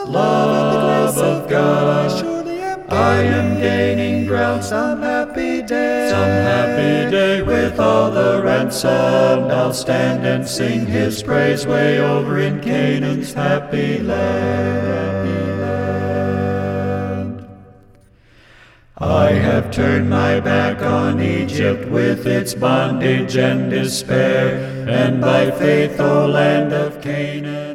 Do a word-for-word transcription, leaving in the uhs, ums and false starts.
love of God, I surely am gaining. I am gaining ground some happy day, some happy day. With all the ransomed, I'll stand and sing His praise way over in Canaan's happy land. I have turned my back on Egypt with its bondage and despair, and by faith, O land of Canaan,